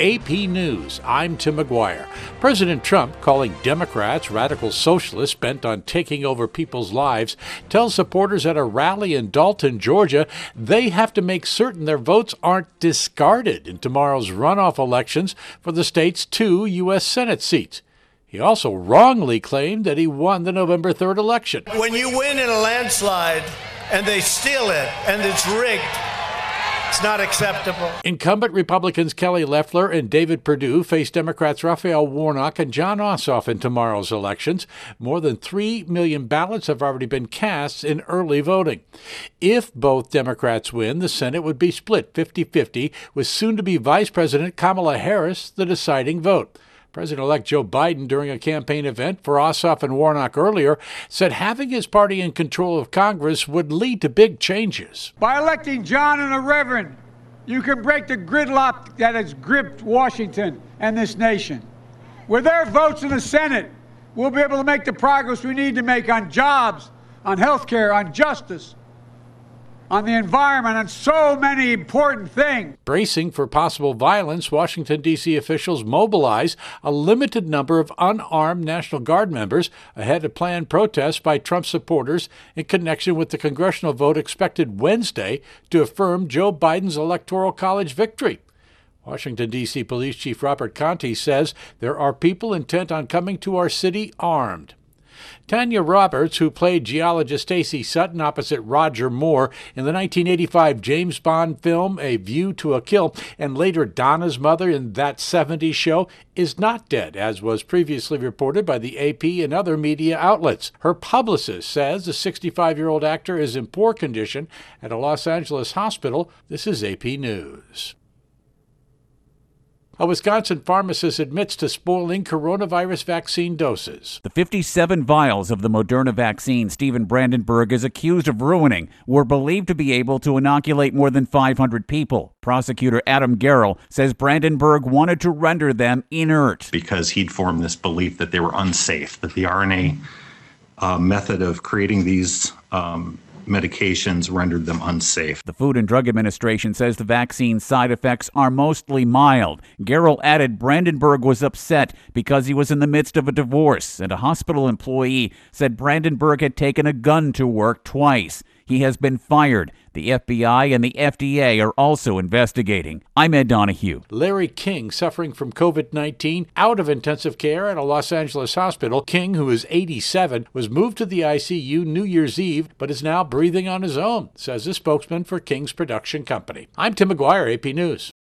AP News, I'm Tim McGuire. President Trump, calling Democrats radical socialists bent on taking over people's lives, tells supporters at a rally in Dalton, Georgia, they have to make certain their votes aren't discarded in tomorrow's runoff elections for the state's 2 U.S. Senate seats. He also wrongly claimed that he won the November 3rd election. When you win in a landslide and they steal it and it's rigged, it's not acceptable. Incumbent Republicans Kelly Loeffler and David Perdue face Democrats Raphael Warnock and Jon Ossoff in tomorrow's elections. More than 3 million ballots have already been cast in early voting. If both Democrats win, the Senate would be split 50-50, with soon-to-be Vice President Kamala Harris the deciding vote. President-elect Joe Biden, during a campaign event for Ossoff and Warnock earlier, said having his party in control of Congress would lead to big changes. By electing John and the Reverend, you can break the gridlock that has gripped Washington and this nation. With their votes in the Senate, we'll be able to make the progress we need to make on jobs, on health care, on justice, on the environment, and so many important things. Bracing for possible violence, Washington, D.C. officials mobilize a limited number of unarmed National Guard members ahead of planned protests by Trump supporters in connection with the congressional vote expected Wednesday to affirm Joe Biden's Electoral College victory. Washington, D.C. Police Chief Robert Contee says there are people intent on coming to our city armed. Tanya Roberts, who played geologist Stacey Sutton opposite Roger Moore in the 1985 James Bond film A View to a Kill, and later Donna's mother in That 70s Show, is not dead, as was previously reported by the AP and other media outlets. Her publicist says the 65-year-old actor is in poor condition at a Los Angeles hospital. This is AP News. A Wisconsin pharmacist admits to spoiling coronavirus vaccine doses. The 57 vials of the Moderna vaccine Stephen Brandenburg is accused of ruining were believed to be able to inoculate more than 500 people. Prosecutor Adam Garrell says Brandenburg wanted to render them inert because he'd formed this belief that they were unsafe, that the RNA method of creating these medications rendered them unsafe. The Food and Drug Administration says the vaccine's side effects are mostly mild. Garrell added Brandenburg was upset because he was in the midst of a divorce, and a hospital employee said Brandenburg had taken a gun to work twice. He has been fired. The FBI and the FDA are also investigating. I'm Ed Donahue. Larry King, suffering from COVID-19, out of intensive care at a Los Angeles hospital. King, who is 87, was moved to the ICU New Year's Eve, but is now breathing on his own, says a spokesman for King's production company. I'm Tim McGuire, AP News.